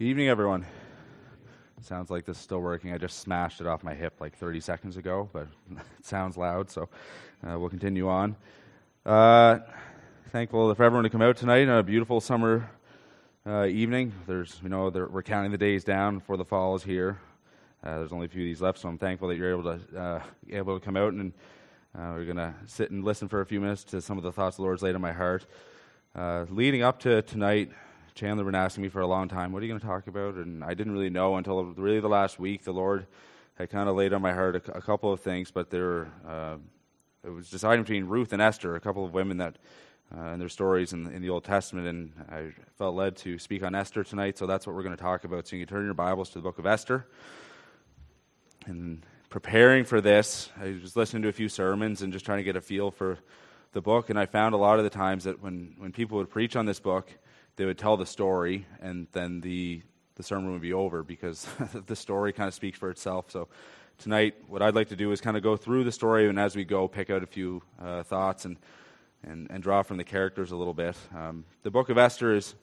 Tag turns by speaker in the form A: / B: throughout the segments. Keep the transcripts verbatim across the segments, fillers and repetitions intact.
A: Good evening, everyone. Sounds like this is still working. I just smashed it off my hip like thirty seconds ago, but it sounds loud, so uh, we'll continue on. Uh, thankful for everyone to come out tonight on a beautiful summer uh, evening. There's, you know, there, we're counting the days down before the fall is here. Uh, there's only a few of these left, so I'm thankful that you're able to uh, able to come out, and uh, we're going to sit and listen for a few minutes to some of the thoughts the Lord's laid on my heart. Uh, leading up to tonight, Chandler been asking me for a long time, what are you going to talk about? And I didn't really know until really the last week. The Lord had kind of laid on my heart a, a couple of things, but there, uh, it was deciding between Ruth and Esther, a couple of women that, uh, and their stories in, in the Old Testament, and I felt led to speak on Esther tonight, so that's what we're going to talk about. So you can turn your Bibles to the book of Esther. And preparing for this, I was listening to a few sermons and just trying to get a feel for the book, and I found a lot of the times that when, when people would preach on this book, they would tell the story, and then the the sermon would be over because the story kind of speaks for itself. So tonight, what I'd like to do is kind of go through the story, and as we go, pick out a few uh, thoughts and, and and draw from the characters a little bit. Um, the book of Esther is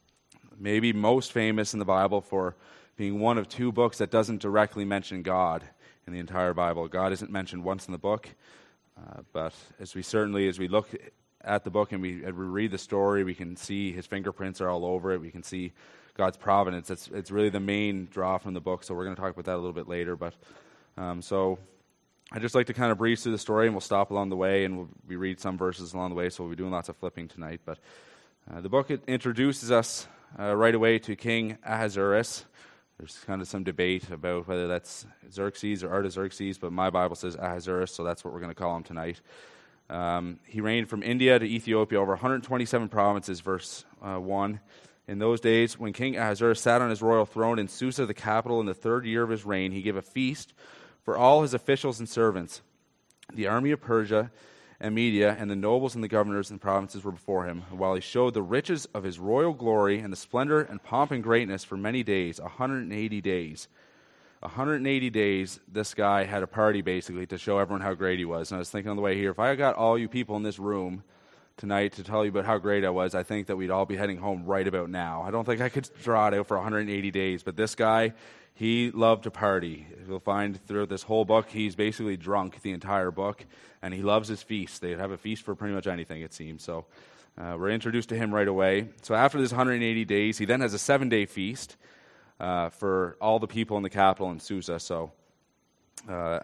A: maybe most famous in the Bible for being one of two books that doesn't directly mention God in the entire Bible. God isn't mentioned once in the book, uh, but as we certainly, as we look at the book and we, and we read the story, we can see his fingerprints are all over it. We can see God's providence. It's it's really the main draw from the book, so we're going to talk about that a little bit later. But um, so I'd just like to kind of breeze through the story, and we'll stop along the way, and we'll, we read some verses along the way, so we'll be doing lots of flipping tonight. But uh, the book it introduces us uh, right away to King Ahasuerus. There's kind of some debate about whether that's Xerxes or Artaxerxes, but my Bible says Ahasuerus, so that's what we're going to call him tonight. Um, he reigned from India to Ethiopia over one hundred twenty-seven provinces, verse uh, one. In those days, when King Ahasuerus sat on his royal throne in Susa, the capital, in the third year of his reign, he gave a feast for all his officials and servants. The army of Persia and Media and the nobles and the governors and provinces were before him, while he showed the riches of his royal glory and the splendor and pomp and greatness for many days, one hundred eighty days. one hundred eighty days, this guy had a party, basically, to show everyone how great he was. And I was thinking on the way here, if I got all you people in this room tonight to tell you about how great I was, I think that we'd all be heading home right about now. I don't think I could draw it out for one hundred eighty days, but this guy, he loved to party. You'll find throughout this whole book, he's basically drunk the entire book, and he loves his feasts. They'd have a feast for pretty much anything, it seems. So uh, we're introduced to him right away. So after this one hundred eighty days, he then has a seven-day feast Uh, for all the people in the capital in Susa. So, uh,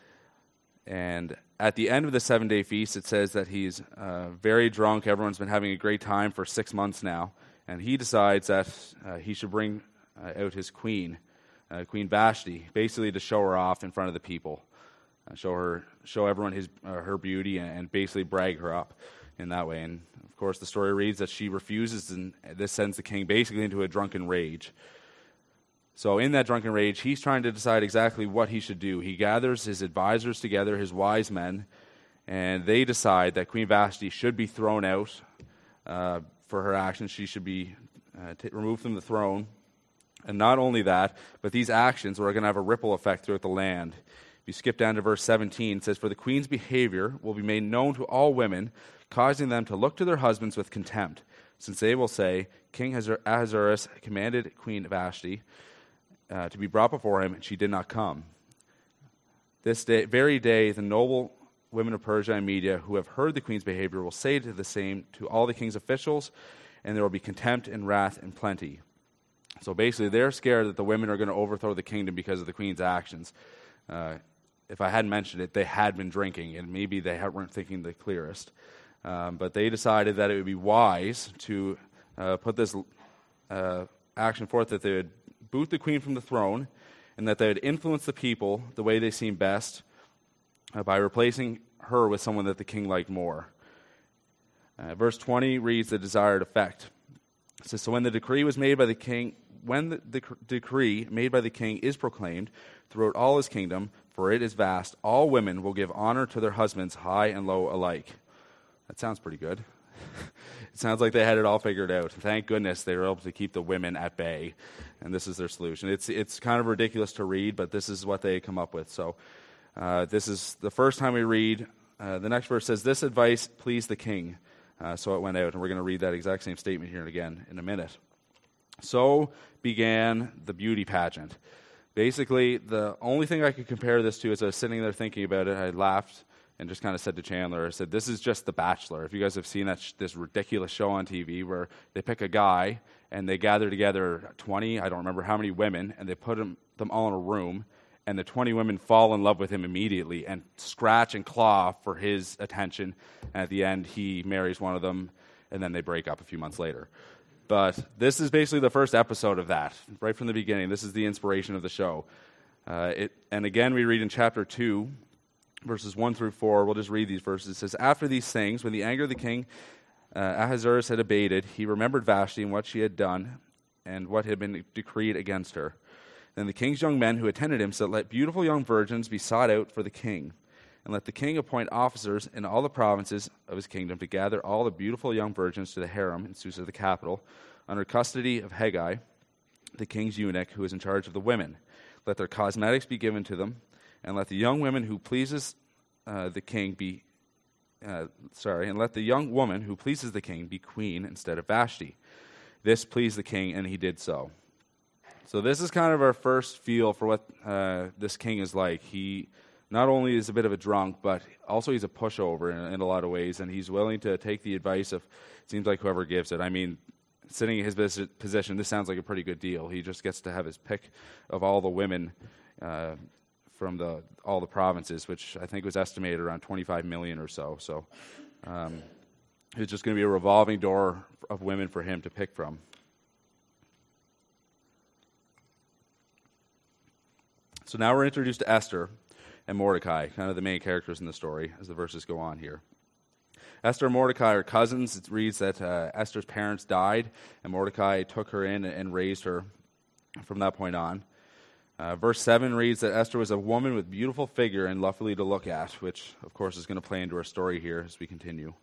A: and at the end of the seven-day feast, it says that he's uh, very drunk. Everyone's been having a great time for six months now, and he decides that uh, he should bring uh, out his queen, uh, Queen Vashti, basically to show her off in front of the people, uh, show her, show everyone his uh, her beauty, and, and basically brag her up in that way. And of course, the story reads that she refuses, and this sends the king basically into a drunken rage. So in that drunken rage, he's trying to decide exactly what he should do. He gathers his advisors together, his wise men, and they decide that Queen Vashti should be thrown out uh, for her actions. She should be uh, t- removed from the throne. And not only that, but these actions are going to have a ripple effect throughout the land. If you skip down to verse seventeen, it says, "For the queen's behavior will be made known to all women, causing them to look to their husbands with contempt, since they will say, King Ahasuerus commanded Queen Vashti Uh, to be brought before him, and she did not come. This day, very day, the noble women of Persia and Media who have heard the queen's behavior will say to the same to all the king's officials, and there will be contempt and wrath and plenty." So basically, they're scared that the women are going to overthrow the kingdom because of the queen's actions. Uh, if I hadn't mentioned it, they had been drinking, and maybe they weren't thinking the clearest. Um, but they decided that it would be wise to uh, put this uh, action forth that they would boot the queen from the throne, and that they would influence the people the way they seem best uh, by replacing her with someone that the king liked more. Uh, verse twenty reads the desired effect. It says, "So when the decree was made by the king, when the dec- decree made by the king is proclaimed throughout all his kingdom, for it is vast, all women will give honor to their husbands, high and low alike." That sounds pretty good. It sounds like they had it all figured out. Thank goodness they were able to keep the women at bay, and this is their solution. It's it's kind of ridiculous to read, but this is what they come up with. So uh, this is the first time we read. Uh, the next verse says, "This advice pleased the king, uh, so it went out." And we're going to read that exact same statement here again in a minute. So began the beauty pageant. Basically, the only thing I could compare this to, as I was sitting there thinking about it, I laughed and just kind of said to Chandler, I said, this is just The Bachelor. If you guys have seen that sh- this ridiculous show on T V where they pick a guy and they gather together twenty, I don't remember how many women, and they put them, them all in a room, and the twenty women fall in love with him immediately and scratch and claw for his attention, and at the end he marries one of them, and then they break up a few months later. But this is basically the first episode of that, right from the beginning. This is the inspiration of the show. Uh, it, and again, we read in chapter two, verses one through four. We'll just read these verses. It says, after these things, when the anger of the king uh, Ahasuerus had abated, he remembered Vashti and what she had done and what had been decreed against her. Then the king's young men who attended him said, let beautiful young virgins be sought out for the king, and let the king appoint officers in all the provinces of his kingdom to gather all the beautiful young virgins to the harem in Susa, the capital, under custody of Haggai, the king's eunuch, who is in charge of the women. Let their cosmetics be given to them, and let the young women who pleases uh, the king be, uh, sorry, and let the young woman who pleases the king be queen instead of Vashti. This pleased the king, and he did so. So this is kind of our first feel for what uh, this king is like. He not only is a bit of a drunk, but also he's a pushover in, in a lot of ways, and he's willing to take the advice of, it seems like, whoever gives it. I mean, sitting in his position, this sounds like a pretty good deal. He just gets to have his pick of all the women uh, from the all the provinces, which I think was estimated around twenty-five million or so. So um, it's just going to be a revolving door of women for him to pick from. So now we're introduced to Esther and Mordecai, kind of the main characters in the story as the verses go on here. Esther and Mordecai are cousins. It reads that uh, Esther's parents died, and Mordecai took her in and raised her from that point on. Uh, verse seven reads that Esther was a woman with beautiful figure and lovely to look at, which, of course, is going to play into our story here as we continue.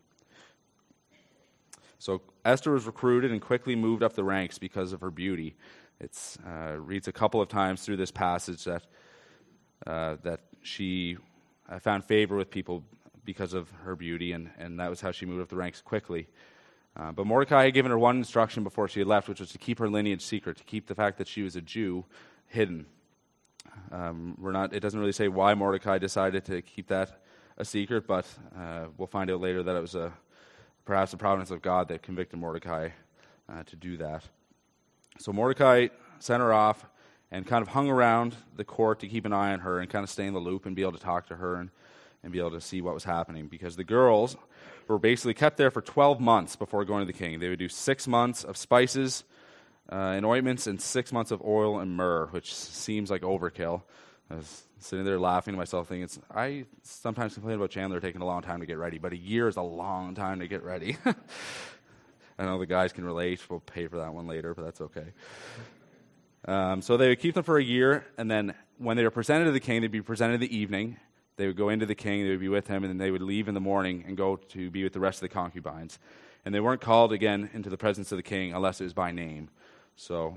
A: So Esther was recruited and quickly moved up the ranks because of her beauty. It uh, reads a couple of times through this passage that uh, that she uh, found favor with people because of her beauty, and, and that was how she moved up the ranks quickly. Uh, but Mordecai had given her one instruction before she had left, which was to keep her lineage secret, to keep the fact that she was a Jew hidden. Um, we're not. It doesn't really say why Mordecai decided to keep that a secret, but uh, we'll find out later that it was a perhaps the providence of God that convicted Mordecai uh, to do that. So Mordecai sent her off and kind of hung around the court to keep an eye on her and kind of stay in the loop and be able to talk to her and, and be able to see what was happening, because the girls were basically kept there for twelve months before going to the king. They would do six months of spices uh, and ointments and six months of oil and myrrh, which seems like overkill. I was sitting there laughing to myself thinking, it's, I sometimes complain about Chandler taking a long time to get ready, but a year is a long time to get ready. I know the guys can relate. We'll pay for that one later, but that's okay. Um, so they would keep them for a year, and then when they were presented to the king, they'd be presented in the evening. They would go into the king, they would be with him, and then they would leave in the morning and go to be with the rest of the concubines. And they weren't called again into the presence of the king unless it was by name. So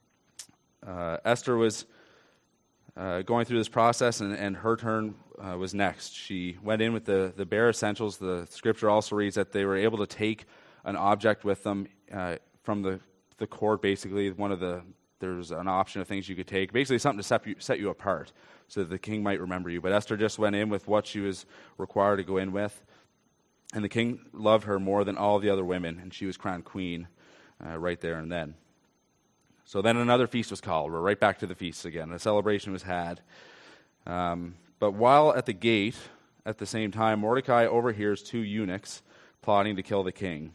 A: uh, Esther was uh, going through this process, and, and her turn uh, was next. She went in with the, the bare essentials. The scripture also reads that they were able to take an object with them uh, from the, the court, basically. One of the There's an option of things you could take, basically something to set you, set you apart so that the king might remember you. But Esther just went in with what she was required to go in with, and the king loved her more than all the other women, and she was crowned queen uh, right there and then. So then another feast was called. We're right back to the feasts again. A celebration was had. Um, but while at the gate, at the same time, Mordecai overhears two eunuchs plotting to kill the king.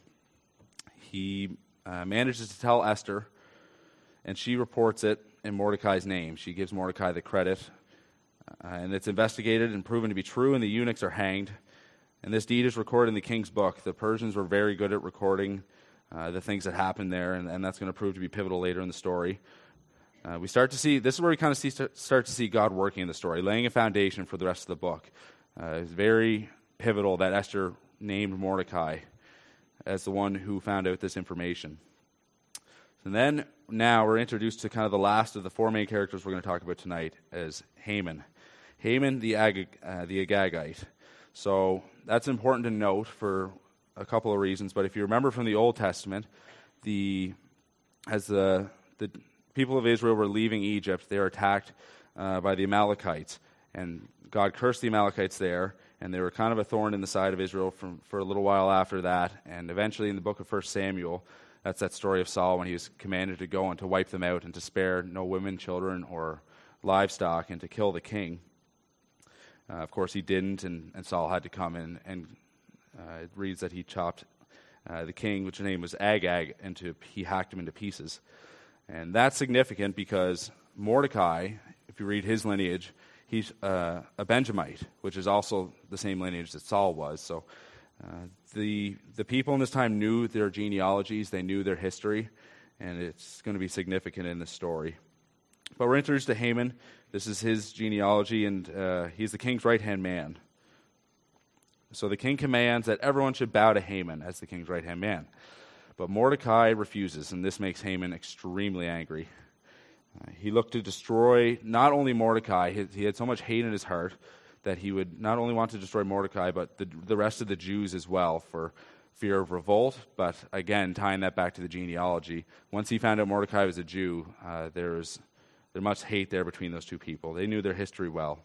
A: He uh, manages to tell Esther, and she reports it in Mordecai's name. She gives Mordecai the credit, uh, and it's investigated and proven to be true, and the eunuchs are hanged. And this deed is recorded in the king's book. The Persians were very good at recording uh, the things that happened there, and, and that's going to prove to be pivotal later in the story. Uh, we start to see, this is where we kind of see, start to see God working in the story, laying a foundation for the rest of the book. Uh, it's very pivotal that Esther named Mordecai as the one who found out this information. And then, now, we're introduced to kind of the last of the four main characters we're going to talk about tonight as Haman. Haman the, Ag- uh, the Agagite. So, that's important to note for a couple of reasons, but if you remember from the Old Testament, the as the, the people of Israel were leaving Egypt, they were attacked uh, by the Amalekites. And God cursed the Amalekites there, and they were kind of a thorn in the side of Israel from, for a little while after that. And eventually in the book of First Samuel, that's that story of Saul when he was commanded to go and to wipe them out and to spare no women, children, or livestock and to kill the king. Uh, of course, he didn't, and, and Saul had to come in, and uh, it reads that he chopped uh, the king, which his name was Agag, into he hacked him into pieces. And that's significant because Mordecai, if you read his lineage, he's uh, a Benjamite, which is also the same lineage that Saul was. So uh, the the people in this time knew their genealogies, they knew their history, and it's going to be significant in this story. But we're introduced to Haman. This is his genealogy, and uh, he's the king's right-hand man. So the king commands that everyone should bow to Haman as the king's right-hand man. But Mordecai refuses, and this makes Haman extremely angry. Uh, he looked to destroy not only Mordecai, he, he had so much hate in his heart that he would not only want to destroy Mordecai, but the, the rest of the Jews as well for fear of revolt. But again, tying that back to the genealogy, once he found out Mordecai was a Jew, uh, there was there much hate there between those two people. They knew their history well.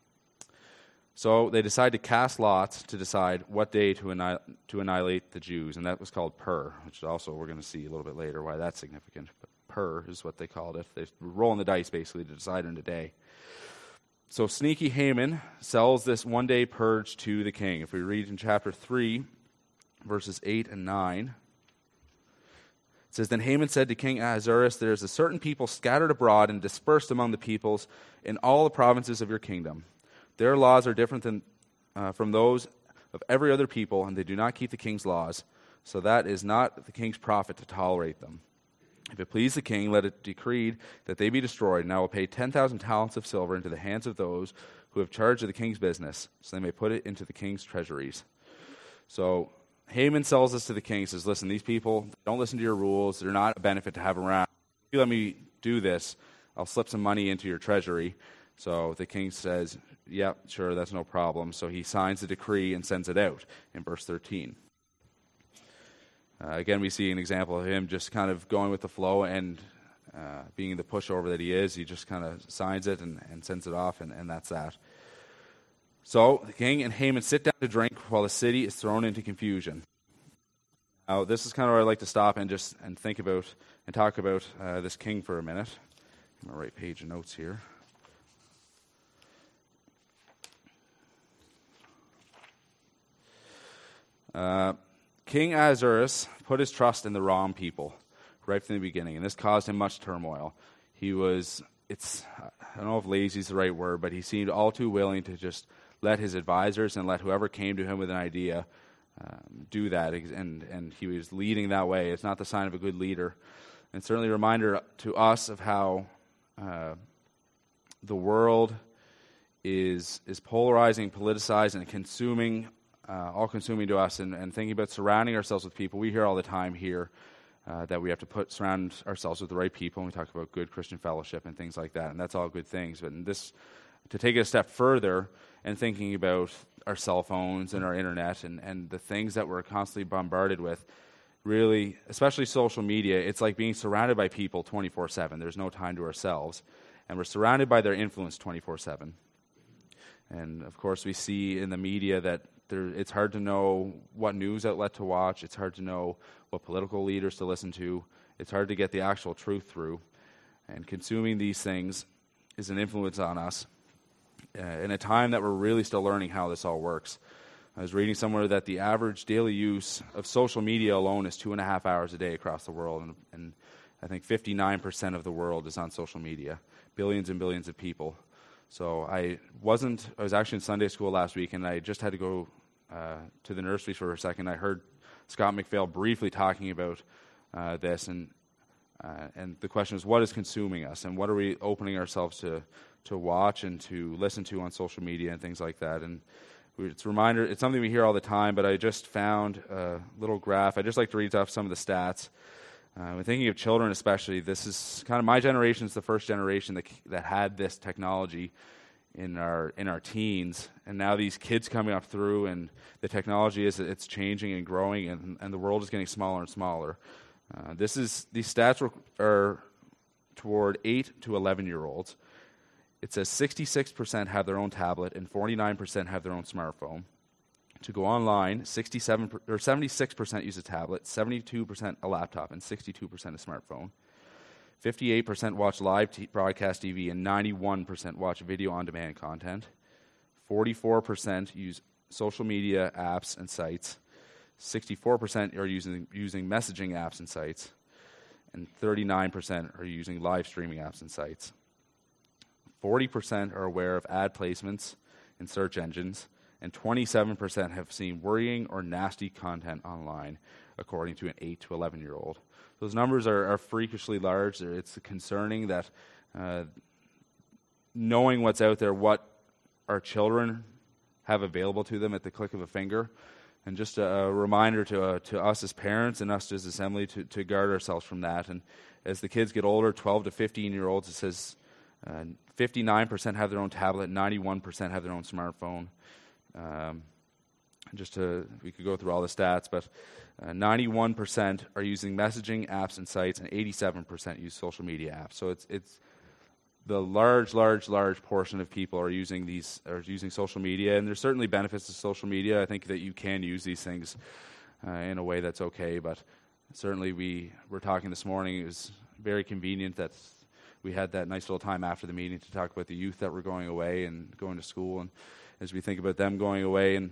A: So they decided to cast lots to decide what day to, annihil- to annihilate the Jews, and that was called Pur, which also we're going to see a little bit later why that's significant. But Pur is what they called it. They were rolling the dice, basically, to decide on a day. So sneaky Haman sells this one-day purge to the king. If we read in chapter three, verses eight and nine, it says, Then Haman said to King Ahasuerus, There is a certain people scattered abroad and dispersed among the peoples in all the provinces of your kingdom. Their laws are different than uh, from those of every other people, and they do not keep the king's laws. So that is not the king's profit to tolerate them. If it please the king, let it decreed that they be destroyed, and I will pay ten thousand talents of silver into the hands of those who have charge of the king's business, so they may put it into the king's treasuries. So Haman sells this to the king. He says, listen, these people don't listen to your rules. They're not a benefit to have around. If you let me do this, I'll slip some money into your treasury. So the king says, yeah, sure, that's no problem. So he signs the decree and sends it out in verse thirteen. Uh, again, we see an example of him just kind of going with the flow and uh, being the pushover that he is. He just kind of signs it and, and sends it off, and, and that's that. So the king and Haman sit down to drink while the city is thrown into confusion. Now, this is kind of where I'd like to stop and just and think about and talk about uh, this king for a minute. I'm going to write page of notes here. Uh, King Ahasuerus put his trust in the wrong people right from the beginning, and this caused him much turmoil. He was, it's, I don't know if lazy is the right word, but he seemed all too willing to just let his advisors and let whoever came to him with an idea um, do that, and, and he was leading that way. It's not the sign of a good leader. And certainly a reminder to us of how uh, the world is is polarizing, politicized, and consuming Uh, all-consuming to us, and, and thinking about surrounding ourselves with people. We hear all the time here uh, that we have to put surround ourselves with the right people, and we talk about good Christian fellowship and things like that, and that's all good things. But in this, to take it a step further and thinking about our cell phones and our internet and, and the things that we're constantly bombarded with, really, especially social media, it's like being surrounded by people twenty-four seven. There's no time to ourselves, and we're surrounded by their influence twenty-four seven. And, of course, we see in the media that There, it's hard to know what news outlet to watch. It's hard to know what political leaders to listen to. It's hard to get the actual truth through. And consuming these things is an influence on us uh, in a time that we're really still learning how this all works. I was reading somewhere that the average daily use of social media alone is two and a half hours a day across the world. And, and I think fifty-nine percent of the world is on social media, billions and billions of people. So I wasn't, I was actually in Sunday school last week, and I just had to go uh, to the nursery for a second. I heard Scott McPhail briefly talking about uh, this, and uh, and the question is, what is consuming us, and what are we opening ourselves to to watch and to listen to on social media and things like that. And it's a reminder, it's something we hear all the time, but I just found a little graph. I'd just like to read off some of the stats. Uh, when thinking of children especially, this is kind of my generation is the first generation that that had this technology in our in our teens, and now these kids coming up through, and the technology is it's changing and growing, and, and the world is getting smaller and smaller. Uh, this is these stats are, are toward eight to eleven year olds. It says sixty-six percent have their own tablet and forty-nine percent have their own smartphone. To go online, sixty-seven per, or seventy-six percent use a tablet, seventy-two percent a laptop, and sixty-two percent a smartphone. fifty-eight percent watch live t- broadcast T V, and ninety-one percent watch video on demand content. forty-four percent use social media apps and sites. sixty-four percent are using using messaging apps and sites, and thirty-nine percent are using live streaming apps and sites. forty percent are aware of ad placements in search engines, and twenty-seven percent have seen worrying or nasty content online, according to an eight to eleven year old. Those numbers are, are freakishly large. It's concerning that uh, knowing what's out there, what our children have available to them at the click of a finger. And just a, a reminder to uh, to us as parents and us as assembly to, to guard ourselves from that. And as the kids get older, twelve to fifteen year olds, it says uh, fifty-nine percent have their own tablet, ninety-one percent have their own smartphone. Um, just to, we could go through all the stats, but uh, ninety-one percent are using messaging apps and sites, and eighty-seven percent use social media apps. So it's it's the large, large, large portion of people are using these, are using social media, and there's certainly benefits to social media. I think that you can use these things uh, in a way that's okay, but certainly we were talking this morning. It was very convenient that we had that nice little time after the meeting to talk about the youth that were going away and going to school, and as we think about them going away and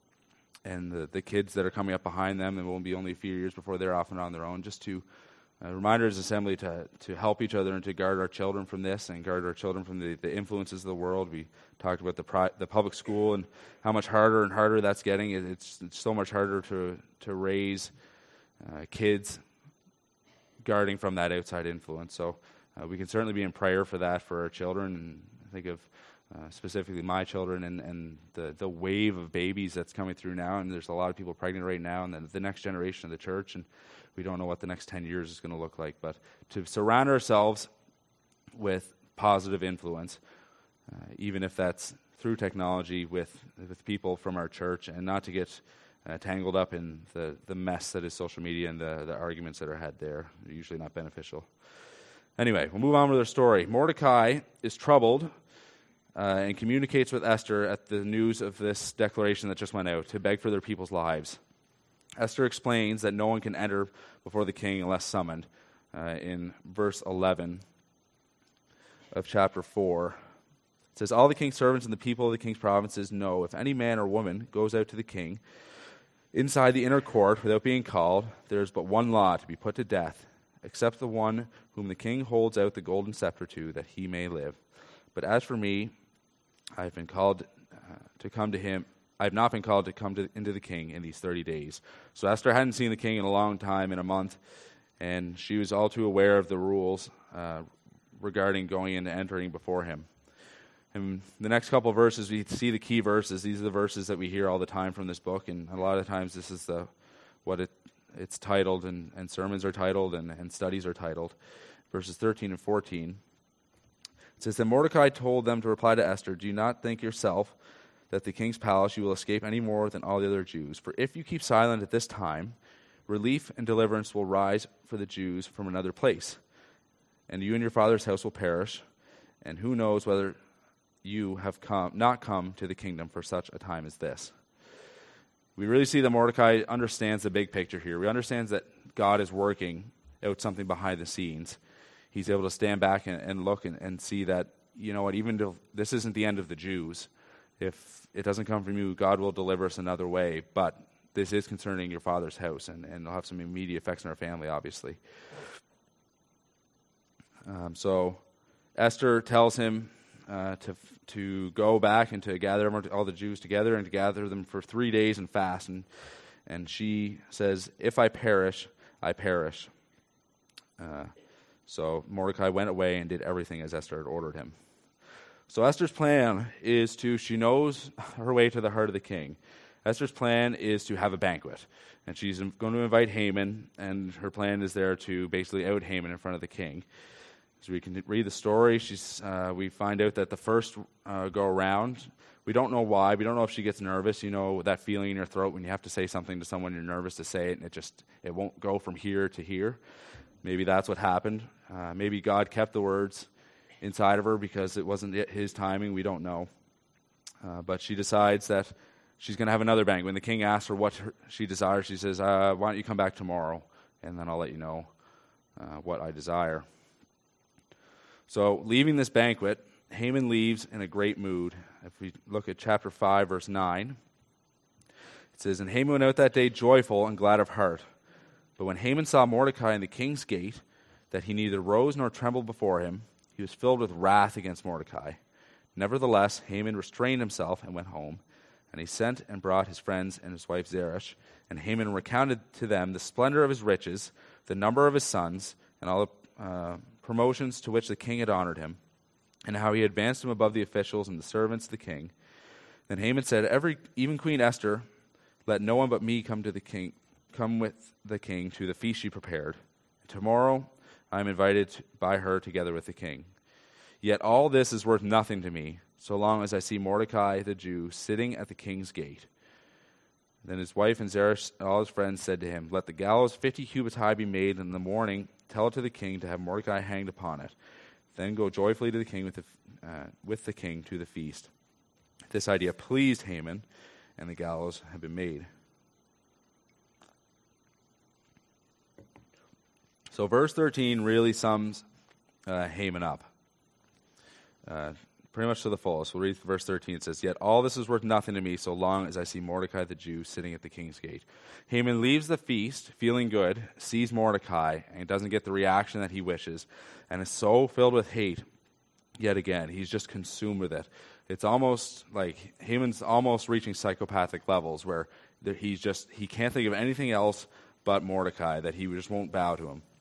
A: and the, the kids that are coming up behind them, and it won't be only a few years before they're off and on their own, just to A reminder as assembly to, to help each other and to guard our children from this and guard our children from the, the influences of the world. We talked about the pri- the public school and how much harder and harder that's getting. It, it's, it's so much harder to, to raise uh, kids guarding from that outside influence. So uh, we can certainly be in prayer for that for our children. And I think of uh, specifically my children and, and the, the wave of babies that's coming through now. And there's a lot of people pregnant right now, and the, the next generation of the church. And we don't know what the next ten years is going to look like, but to surround ourselves with positive influence, uh, even if that's through technology with with people from our church, and not to get uh, tangled up in the, the mess that is social media and the, the arguments that are had there. They're usually not beneficial. Anyway, we'll move on with our story. Mordecai is troubled uh, and communicates with Esther at the news of this declaration that just went out to beg for their people's lives. Esther explains that no one can enter before the king unless summoned uh, in verse eleven of chapter four. It says, all the king's servants and the people of the king's provinces know if any man or woman goes out to the king inside the inner court without being called, there is but one law to be put to death, except the one whom the king holds out the golden scepter to, that he may live. But as for me, I have been called uh, to come to him. I have not been called to come to, into the king in these thirty days. So Esther hadn't seen the king in a long time, in a month, and she was all too aware of the rules uh, regarding going and entering before him. In the next couple of verses, we see the key verses. These are the verses that we hear all the time from this book, and a lot of times this is the what it it's titled, and, and sermons are titled, and, and studies are titled. Verses thirteen and fourteen. It says, then Mordecai told them to reply to Esther, do you not think yourself that the king's palace you will escape any more than all the other Jews? For if you keep silent at this time, relief and deliverance will rise for the Jews from another place, and you and your father's house will perish, and who knows whether you have come not come to the kingdom for such a time as this. We really see that Mordecai understands the big picture here. We understand that God is working out something behind the scenes. He's able to stand back and, and look and, and see that, you know what, even though this isn't the end of the Jews, if it doesn't come from you, God will deliver us another way. But this is concerning your father's house, and, and it'll have some immediate effects on our family, obviously. Um, so Esther tells him uh, to to go back and to gather all the Jews together and to gather them for three days and fast. And, and she says, if I perish, I perish. Uh, so Mordecai went away and did everything as Esther had ordered him. So Esther's plan is to, she knows her way to the heart of the king. Esther's plan is to have a banquet. And she's going to invite Haman, and her plan is there to basically out Haman in front of the king. As we can read the story, she's, uh, we find out that the first uh, go around, we don't know why. We don't know if she gets nervous. You know that feeling in your throat when you have to say something to someone, you're nervous to say it, and it just it won't go from here to here. Maybe that's what happened. Uh, maybe God kept the words inside of her because it wasn't his timing. We don't know. Uh, but she decides that she's going to have another banquet. When the king asks her what her, she desires, she says, uh, why don't you come back tomorrow, and then I'll let you know uh, what I desire. So leaving this banquet, Haman leaves in a great mood. If we look at chapter five, verse nine, it says, And Haman went out that day joyful and glad of heart. But when Haman saw Mordecai in the king's gate, that he neither rose nor trembled before him, he was filled with wrath against Mordecai. Nevertheless, Haman restrained himself and went home. And he sent and brought his friends and his wife Zeresh. And Haman recounted to them the splendor of his riches, the number of his sons, and all the uh, promotions to which the king had honored him, and how he advanced him above the officials and the servants of the king. Then Haman said, Every, even Queen Esther, let no one but me come to the king, come with the king to the feast she prepared. Tomorrow I am invited by her together with the king. Yet all this is worth nothing to me, so long as I see Mordecai the Jew sitting at the king's gate. Then his wife and Zeresh and all his friends said to him, Let the gallows fifty cubits high be made, and in the morning tell it to the king to have Mordecai hanged upon it. Then go joyfully to the king with the, uh, with the king to the feast. This idea pleased Haman, and the gallows had been made. So verse thirteen really sums uh, Haman up. Uh, pretty much to the fullest. We'll read verse thirteen. It says, Yet all this is worth nothing to me so long as I see Mordecai the Jew sitting at the king's gate. Haman leaves the feast feeling good, sees Mordecai, and doesn't get the reaction that he wishes, and is so filled with hate. Yet again, he's just consumed with it. It's almost like Haman's almost reaching psychopathic levels where he's just, he can't think of anything else but Mordecai, that he just won't bow to him.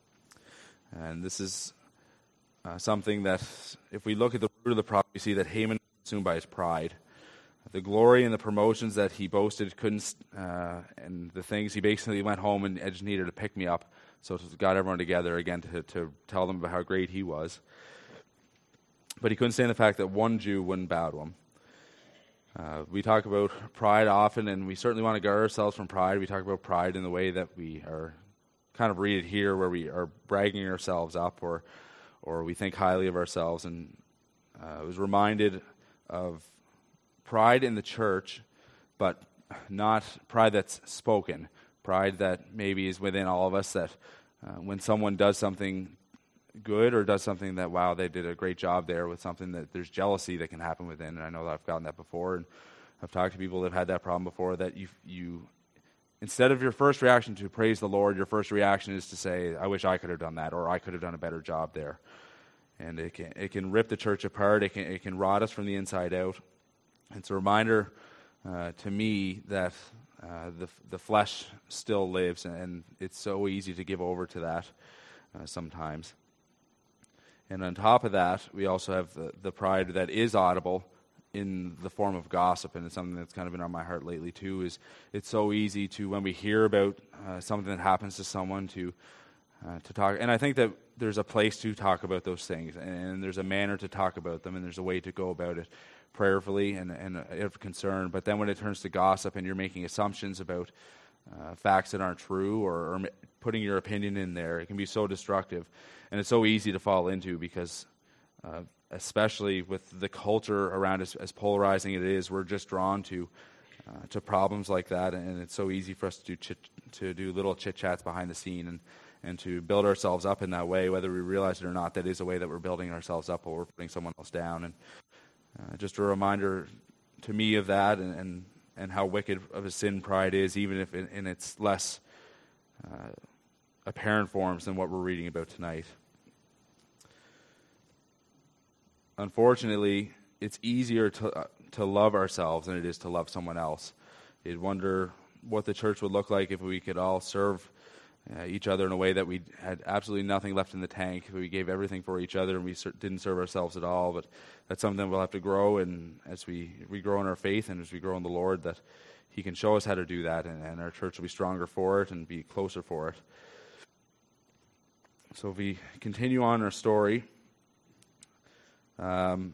A: And this is uh, something that, if we look at the root of the problem, we see that Haman is consumed by his pride. The glory and the promotions that he boasted couldn't, uh, and the things, he basically went home and just needed to pick me up. So got everyone together again to, to tell them about how great he was. But he couldn't stand the fact that one Jew wouldn't bow to him. Uh, we talk about pride often, and we certainly want to guard ourselves from pride. We talk about pride in the way that we are kind of read it here, where we are bragging ourselves up, or or we think highly of ourselves. And uh, I was reminded of pride in the church, but not pride that's spoken. Pride that maybe is within all of us, that uh, when someone does something good or does something that, wow, they did a great job there with something, that there's jealousy that can happen within. And I know that I've gotten that before, and I've talked to people that have had that problem before, that you you instead of your first reaction to praise the Lord, your first reaction is to say, I wish I could have done that, or I could have done a better job there. And it can it can rip the church apart. It can it can rot us from the inside out. It's a reminder uh, to me that uh, the the flesh still lives, and it's so easy to give over to that uh, sometimes. And on top of that, we also have the, the pride that is audible in the form of gossip, and it's something that's kind of been on my heart lately too. Is it's so easy to, when we hear about uh, something that happens to someone, to uh, to talk. And I think that there's a place to talk about those things, and there's a manner to talk about them, and there's a way to go about it prayerfully and, and of concern. But then when it turns to gossip and you're making assumptions about uh, facts that aren't true, or, or putting your opinion in there, it can be so destructive. And it's so easy to fall into, because uh, especially with the culture around us, as polarizing it is, we're just drawn to uh, to problems like that, and it's so easy for us to do chit, to do little chit-chats behind the scene, and, and to build ourselves up in that way, whether we realize it or not. That is a way that we're building ourselves up, or we're putting someone else down. And uh, just a reminder to me of that, and, and, and how wicked of a sin pride is, even if in, in its less uh, apparent forms than what we're reading about tonight. Unfortunately, it's easier to uh, to love ourselves than it is to love someone else. You'd wonder what the church would look like if we could all serve uh, each other in a way that we had absolutely nothing left in the tank, if we gave everything for each other and we ser- didn't serve ourselves at all. But that's something that we'll have to grow in as we, we grow in our faith, and as we grow in the Lord, that He can show us how to do that, and, and our church will be stronger for it and be closer for it. So if we continue on our story, um,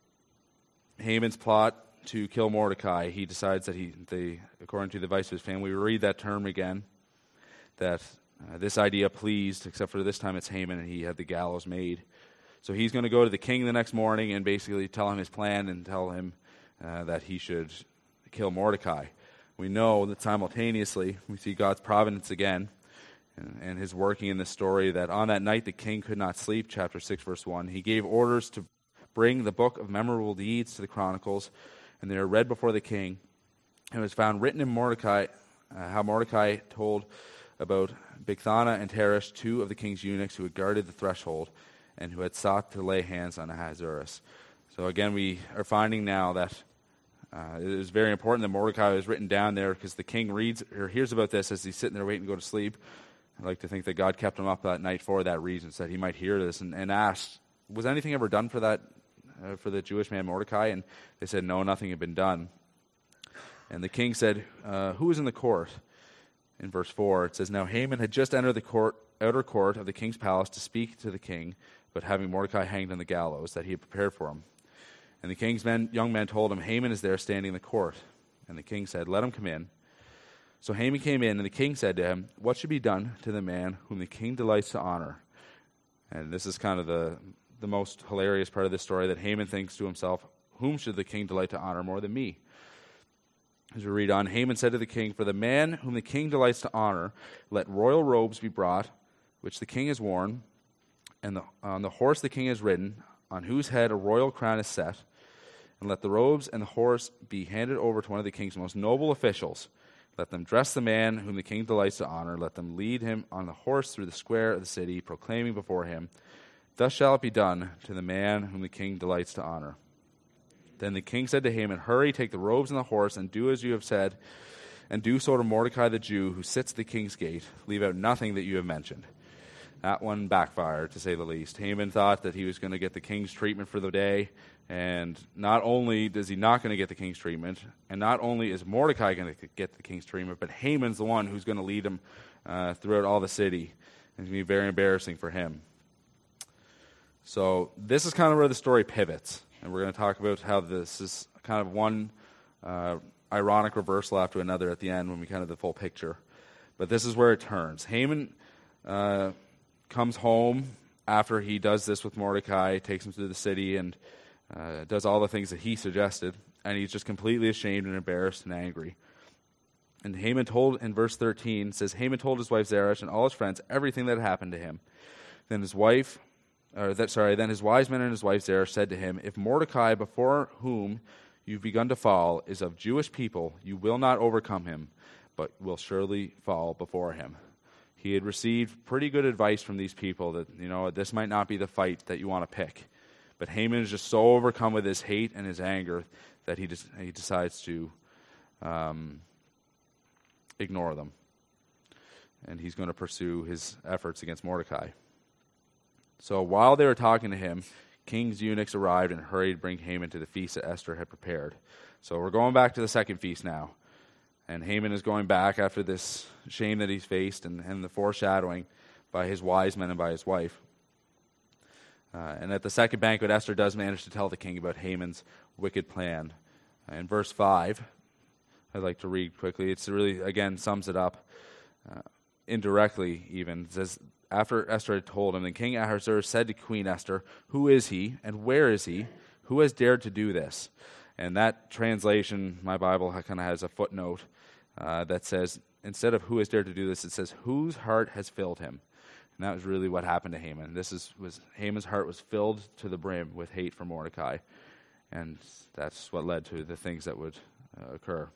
A: Haman's plot to kill Mordecai, he decides that he, they, according to the advice of his family, we read that term again, that uh, this idea pleased, except for this time it's Haman, and he had the gallows made. So he's going to go to the king the next morning and basically tell him his plan and tell him uh, that he should kill Mordecai. We know that simultaneously, we see God's providence again, and, and his working in this story, that on that night the king could not sleep, chapter six, verse one. He gave orders to bring the book of memorable deeds to the chronicles, and they are read before the king. And it was found written in Mordecai, uh, how Mordecai told about Bigthana and Teresh, two of the king's eunuchs who had guarded the threshold and who had sought to lay hands on Ahasuerus. So again, we are finding now that uh, it is very important that Mordecai is written down there, because the king reads or hears about this as he's sitting there waiting to go to sleep. I like to think that God kept him up that night for that reason, so that he might hear this and, and ask, was anything ever done for that, uh, for the Jewish man Mordecai? And they said, no, nothing had been done. And the king said, uh, who is in the court? In verse four, it says, now Haman had just entered the court, outer court of the king's palace to speak to the king, but having Mordecai hanged on the gallows that he had prepared for him. And the king's men, young men told him, Haman is there standing in the court. And the king said, let him come in. So Haman came in, and the king said to him, what should be done to the man whom the king delights to honor? And this is kind of the, the most hilarious part of this story, that Haman thinks to himself, whom should the king delight to honor more than me? As we read on, Haman said to the king, for the man whom the king delights to honor, let royal robes be brought, which the king has worn, and the, on the horse the king has ridden, on whose head a royal crown is set, and let the robes and the horse be handed over to one of the king's most noble officials. Let them dress the man whom the king delights to honor. Let them lead him on the horse through the square of the city, proclaiming before him, thus shall it be done to the man whom the king delights to honor. Then the king said to Haman, hurry, take the robes and the horse, and do as you have said, and do so to Mordecai the Jew, who sits at the king's gate. Leave out nothing that you have mentioned. That one backfired, to say the least. Haman thought that he was going to get the king's treatment for the day, and not only is he not going to get the king's treatment, and not only is Mordecai going to get the king's treatment, but Haman's the one who's going to lead him uh, throughout all the city. It's going to be very embarrassing for him. So this is kind of where the story pivots, and we're going to talk about how this is kind of one uh, ironic reversal after another at the end when we kind of the full picture. But this is where it turns. Haman uh, comes home after he does this with Mordecai, takes him to the city, and uh, does all the things that he suggested, and he's just completely ashamed and embarrassed and angry. And Haman told, in verse thirteen, says, Haman told his wife Zeresh and all his friends everything that had happened to him. Then his wife, or that sorry, then his wise men and his wife Zeresh said to him, if Mordecai, before whom you've begun to fall, is of Jewish people, you will not overcome him, but will surely fall before him. He had received pretty good advice from these people that, you know, this might not be the fight that you want to pick. But Haman is just so overcome with his hate and his anger that he just, he decides to um, ignore them. And he's going to pursue his efforts against Mordecai. So while they were talking to him, king's eunuchs arrived and hurried to bring Haman to the feast that Esther had prepared. So we're going back to the second feast now. And Haman is going back after this shame that he's faced and, and the foreshadowing by his wise men and by his wife. Uh, and at the second banquet, Esther does manage to tell the king about Haman's wicked plan. Uh, in verse five, I'd like to read quickly. It's really, again, sums it up uh, indirectly even. It says, after Esther had told him, then King Ahasuerus said to Queen Esther, who is he and where is he? Who has dared to do this? And that translation, my Bible kind of has a footnote uh, that says, instead of who has dared to do this, it says, whose heart has filled him? And that was really what happened to Haman. This is was Haman's heart was filled to the brim with hate for Mordecai. And that's what led to the things that would uh, occur.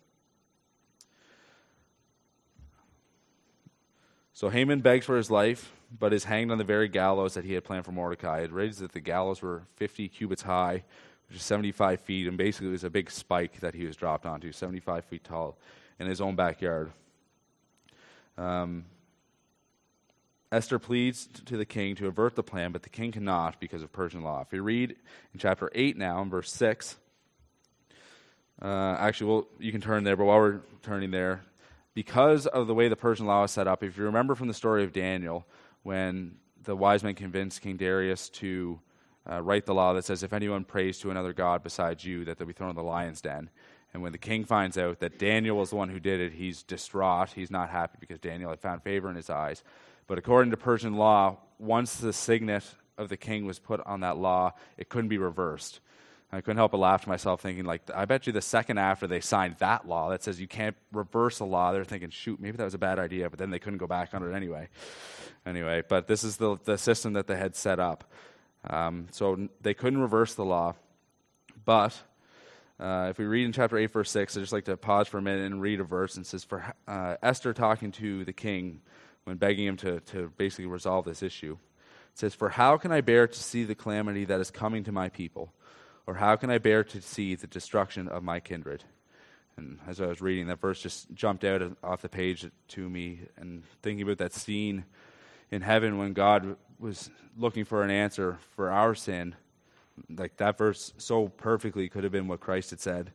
A: So Haman begs for his life, but is hanged on the very gallows that he had planned for Mordecai. It reads that the gallows were fifty cubits high, which is seventy-five feet, and basically it was a big spike that he was dropped onto, seventy-five feet tall, in his own backyard. Um, Esther pleads to the king to avert the plan, but the king cannot because of Persian law. If we read in chapter eight now, in verse six, uh, actually, well, you can turn there, but while we're turning there, because of the way the Persian law is set up, if you remember from the story of Daniel, when the wise men convinced King Darius to uh, write the law that says if anyone prays to another god besides you, that they'll be thrown in the lion's den. And when the king finds out that Daniel was the one who did it, he's distraught. He's not happy because Daniel had found favor in his eyes. But according to Persian law, once the signet of the king was put on that law, it couldn't be reversed. I couldn't help but laugh to myself thinking, like, I bet you the second after they signed that law that says you can't reverse a law, they're thinking, shoot, maybe that was a bad idea, but then they couldn't go back on it anyway. Anyway, but this is the, the system that they had set up. Um, so they couldn't reverse the law. But uh, if we read in chapter eight, verse six, I'd just like to pause for a minute and read a verse. And it says, for uh, Esther talking to the king when begging him to, to basically resolve this issue. It says, for how can I bear to see the calamity that is coming to my people? Or how can I bear to see the destruction of my kindred? And as I was reading, that verse just jumped out off the page to me, and thinking about that scene in heaven when God was looking for an answer for our sin. Like, that verse so perfectly could have been what Christ had said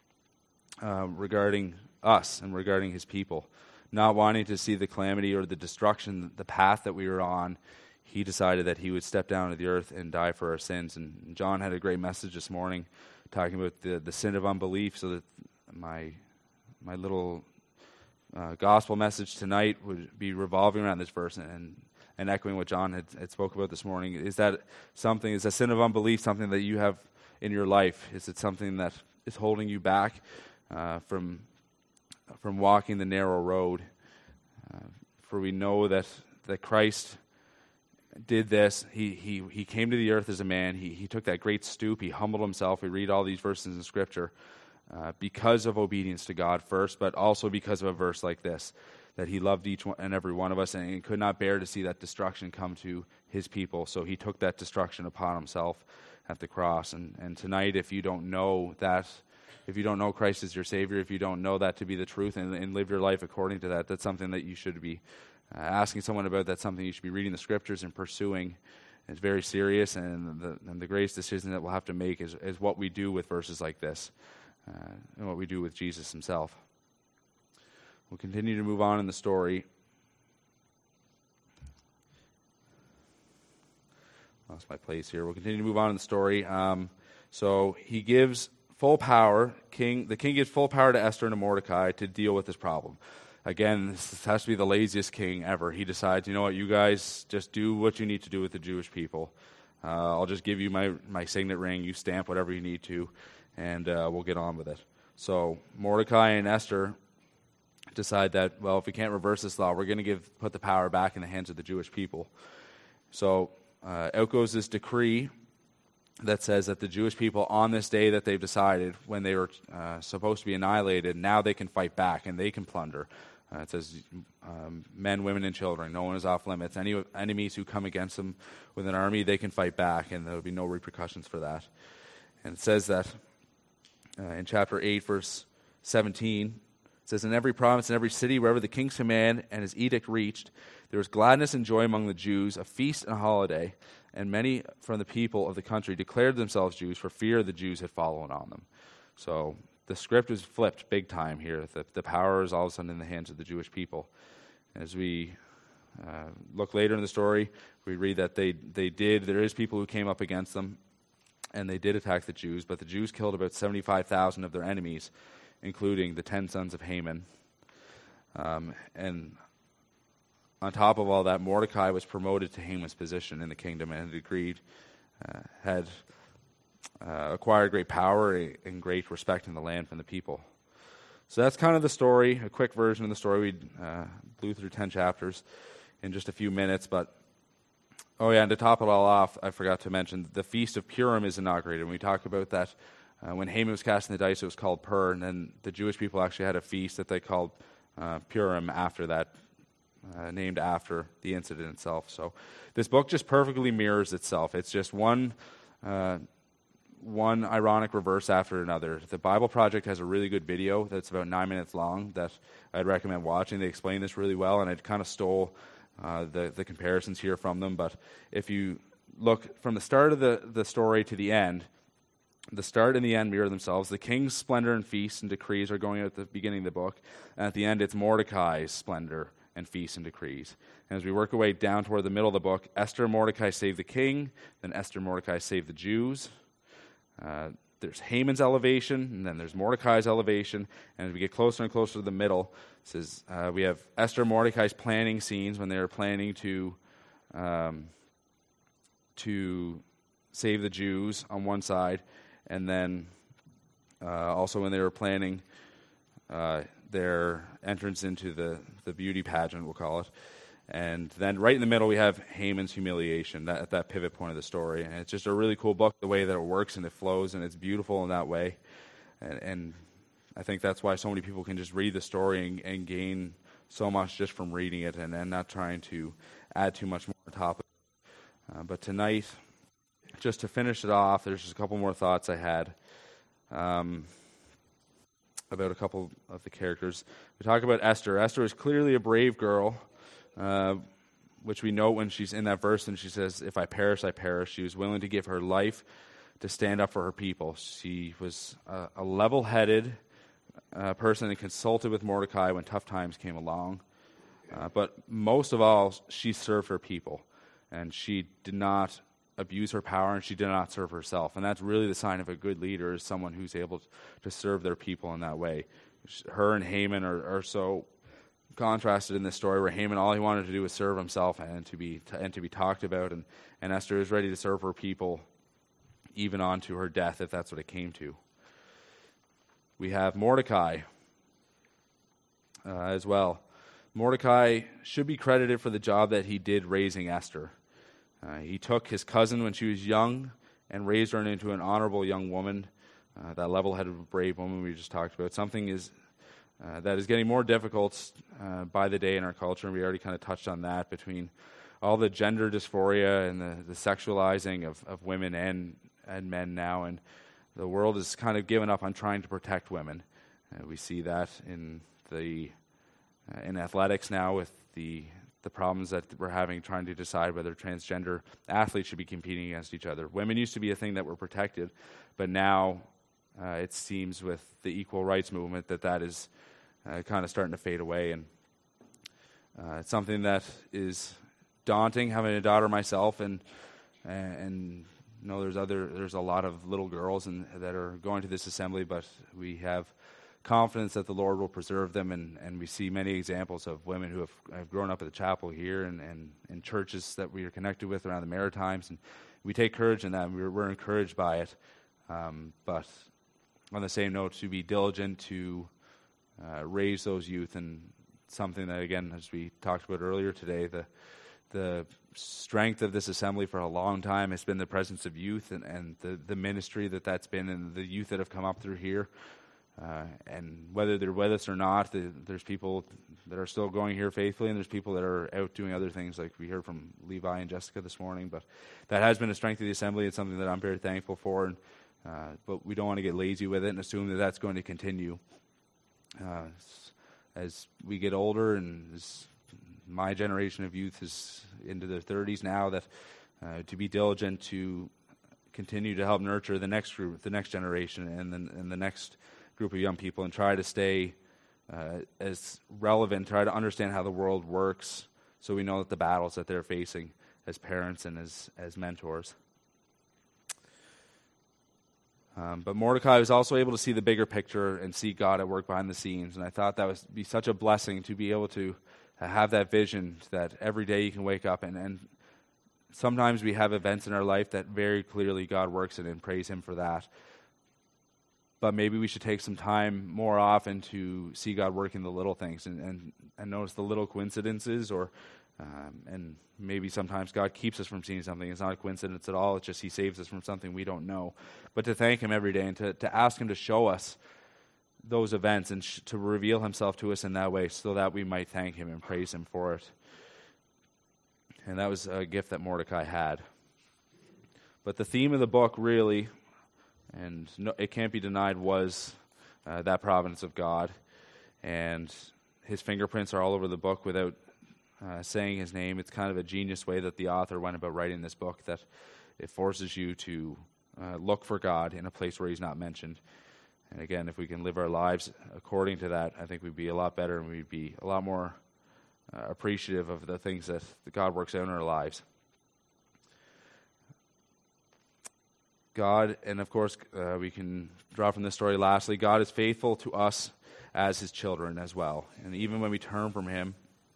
A: uh, regarding us and regarding his people. Not wanting to see the calamity or the destruction, the path that we were on, he decided that he would step down to the earth and die for our sins. And John had a great message this morning talking about the, the sin of unbelief, so that my my little uh, gospel message tonight would be revolving around this verse and, and echoing what John had, had spoke about this morning. Is that something, is a sin of unbelief something that you have in your life? Is it something that is holding you back uh, from, from walking the narrow road? Uh, for we know that, that Christ did this. He he he came to the earth as a man. He he took that great stoop. He humbled himself. We read all these verses in Scripture uh, because of obedience to God first, but also because of a verse like this, that he loved each one and every one of us, and he could not bear to see that destruction come to his people. So he took that destruction upon himself at the cross. And and tonight, if you don't know that, if you don't know Christ as your Savior, if you don't know that to be the truth and, and live your life according to that, that's something that you should be Uh, asking someone about. That's something you should be reading the Scriptures and pursuing. It's very serious, and the, and the greatest decision that we'll have to make is, is what we do with verses like this, uh, and what we do with Jesus himself. We'll continue to move on in the story. Lost my place here. We'll continue to move on in the story. Um, so he gives full power. King, the king gives full power to Esther and to Mordecai to deal with this problem. Again, this has to be the laziest king ever. He decides, you know what, you guys just do what you need to do with the Jewish people. Uh, I'll just give you my, my signet ring. You stamp whatever you need to, and uh, we'll get on with it. So Mordecai and Esther decide that, well, if we can't reverse this law, we're going to give put the power back in the hands of the Jewish people. So uh, out goes this decree that says that the Jewish people, on this day that they've decided, when they were uh, supposed to be annihilated, now they can fight back and they can plunder. Uh, it says um, men, women, and children. No one is off limits. Any enemies who come against them with an army, they can fight back, and there will be no repercussions for that. And it says that uh, in chapter eight, verse seventeen, it says, in every province and every city, wherever the king's command and his edict reached, there was gladness and joy among the Jews, a feast and a holiday, and many from the people of the country declared themselves Jews for fear the Jews had fallen on them. So the script is flipped big time here. The, the power is all of a sudden in the hands of the Jewish people. As we uh, look later in the story, we read that they, they did, there is people who came up against them, and they did attack the Jews, but the Jews killed about seventy-five thousand of their enemies, including the ten sons of Haman. Um, and on top of all that, Mordecai was promoted to Haman's position in the kingdom and had agreed, uh, had uh, acquired great power and great respect in the land from the people. So that's kind of the story, a quick version of the story. We uh, blew through ten chapters in just a few minutes, but oh yeah, and to top it all off, I forgot to mention, the Feast of Purim is inaugurated. When we talk about that, uh, when Haman was casting the dice, it was called Pur, and then the Jewish people actually had a feast that they called uh, Purim after that, Uh, named after the incident itself. So this book just perfectly mirrors itself. It's just one uh, one ironic reverse after another. The Bible Project has a really good video that's about nine minutes long that I'd recommend watching. They explain this really well, and I kind of stole uh, the, the comparisons here from them. But if you look from the start of the, the story to the end, the start and the end mirror themselves. The king's splendor and feasts and decrees are going out at the beginning of the book, and at the end it's Mordecai's splendor and feasts and decrees. And as we work our way down toward the middle of the book, Esther and Mordecai save the king, then Esther and Mordecai save the Jews. Uh, there's Haman's elevation, and then there's Mordecai's elevation. And as we get closer and closer to the middle, it says uh, we have Esther and Mordecai's planning scenes when they are planning to um, to save the Jews on one side, and then uh, also when they were planning uh, their entrance into the, the beauty pageant, we'll call it. And then right in the middle, we have Haman's humiliation, that, at that pivot point of the story. And it's just a really cool book, the way that it works and it flows, and it's beautiful in that way. And, and I think that's why so many people can just read the story and, and gain so much just from reading it and, and not trying to add too much more on top of it. Uh, but tonight, just to finish it off, there's just a couple more thoughts I had um, about a couple of the characters. We talk about Esther. Esther is clearly a brave girl. Uh, which we note when she's in that verse and she says, if I perish, I perish. She was willing to give her life to stand up for her people. She was a, a level-headed uh, person and consulted with Mordecai when tough times came along. Uh, but most of all, she served her people. And she did not abuse her power, and she did not serve herself. And that's really the sign of a good leader, is someone who's able to serve their people in that way. Her and Haman are, are so contrasted in this story, where Haman, all he wanted to do was serve himself and to be t- and to be talked about, and, and Esther is ready to serve her people even on to her death, if that's what it came to. We have Mordecai uh, as well. Mordecai should be credited for the job that he did raising Esther. Uh, he took his cousin when she was young and raised her into an honorable young woman, uh, that level-headed, brave woman we just talked about. Something is Uh, that is getting more difficult uh, by the day in our culture, and we already kind of touched on that, between all the gender dysphoria and the, the sexualizing of, of women and, and men now, and the world has kind of given up on trying to protect women. Uh, we see that in the uh, in athletics now, with the the problems that we're having trying to decide whether transgender athletes should be competing against each other. Women used to be a thing that were protected, but now uh, it seems with the equal rights movement that that is Uh, kind of starting to fade away, and uh, it's something that is daunting. Having a daughter myself, and and you know, there's other there's a lot of little girls and that are going to this assembly, but we have confidence that the Lord will preserve them, and, and we see many examples of women who have, have grown up at the chapel here and, and in churches that we are connected with around the Maritimes, and we take courage in that, and we're, we're encouraged by it. Um, but on the same note, to be diligent to Uh, raise those youth, and something that, again, as we talked about earlier today, the the strength of this assembly for a long time has been the presence of youth, and, and the, the ministry that that's been, and the youth that have come up through here. Uh, and whether they're with us or not, the, there's people that are still going here faithfully, and there's people that are out doing other things, like we heard from Levi and Jessica this morning. But that has been a strength of the assembly. It's something that I'm very thankful for, and uh, but we don't want to get lazy with it and assume that that's going to continue. Uh, as we get older, and as my generation of youth is into their thirties now, that uh, to be diligent to continue to help nurture the next group, the next generation, and then and the next group of young people, and try to stay uh, as relevant, try to understand how the world works, so we know that the battles that they're facing as parents and as as mentors. Um, but Mordecai was also able to see the bigger picture and see God at work behind the scenes. And I thought that would be such a blessing to be able to have that vision, that every day you can wake up. And, and sometimes we have events in our life that very clearly God works in, and praise Him for that. But maybe we should take some time more often to see God work in the little things, and, and, and notice the little coincidences, or um, and maybe sometimes God keeps us from seeing something. It's not a coincidence at all. It's just He saves us from something we don't know. But to thank Him every day, and to, to ask Him to show us those events, and sh- to reveal Himself to us in that way, so that we might thank Him and praise Him for it. And that was a gift that Mordecai had. But the theme of the book, really, and no, it can't be denied, was uh, that providence of God. And His fingerprints are all over the book without uh, saying His name. It's kind of a genius way that the author went about writing this book, that it forces you to uh, look for God in a place where He's not mentioned. And again, if we can live our lives according to that, I think we'd be a lot better, and we'd be a lot more uh, appreciative of the things that, that God works out in our lives. God, and of course, uh, we can draw from this story lastly, God is faithful to us as his children as well. And even when we turn from him,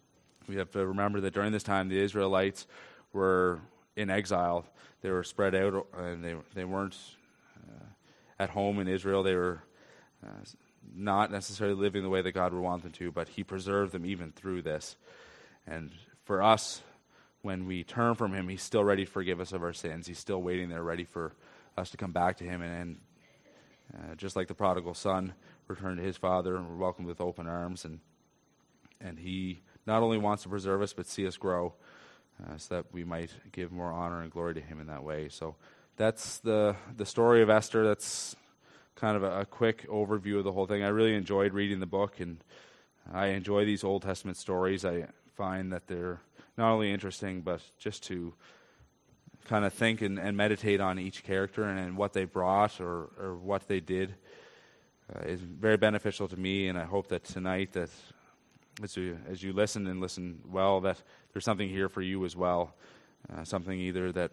A: we have to remember that during this time, the Israelites were in exile. They were spread out, and they they weren't uh, at home in Israel. They were uh, not necessarily living the way that God would want them to, but he preserved them even through this. And for us, when we turn from him, he's still ready to forgive us of our sins. He's still waiting there, ready for us to come back to him. And, and uh, just like the prodigal son returned to his father, and we're welcomed with open arms. And and he not only wants to preserve us, but see us grow, uh, so that we might give more honor and glory to him in that way. So that's the the story of Esther. That's kind of a, a quick overview of the whole thing. I really enjoyed reading the book, and I enjoy these Old Testament stories. I find that they're not only interesting, but just to kind of think and, and meditate on each character and, and what they brought or, or what they did uh, is very beneficial to me. And I hope that tonight, that as you, as you listen and listen well, that there's something here for you as well. Uh, something either that,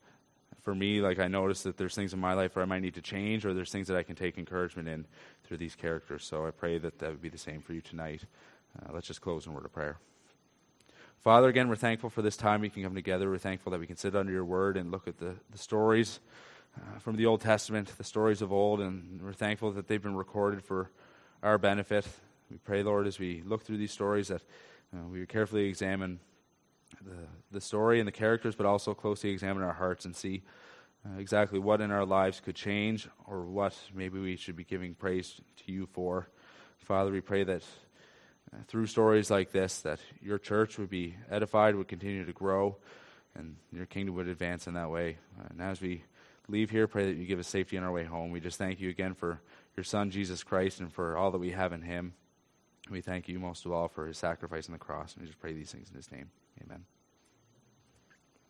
A: for me, like I notice that there's things in my life where I might need to change, or there's things that I can take encouragement in through these characters. So I pray that that would be the same for you tonight. Uh, let's just close in a word of prayer. Father, again, we're thankful for this time we can come together. We're thankful that we can sit under your word and look at the, the stories uh, from the Old Testament, the stories of old, and we're thankful that they've been recorded for our benefit. We pray, Lord, as we look through these stories, that uh, we carefully examine the, the story and the characters, but also closely examine our hearts and see uh, exactly what in our lives could change, or what maybe we should be giving praise to you for. Father, we pray that Uh, through stories like this, that your church would be edified, would continue to grow, and your kingdom would advance in that way. Uh, and as we leave here, pray that you give us safety on our way home. We just thank you again for your Son, Jesus Christ, and for all that we have in him. We thank you most of all for his sacrifice on the cross, and we just pray these things in his name. Amen.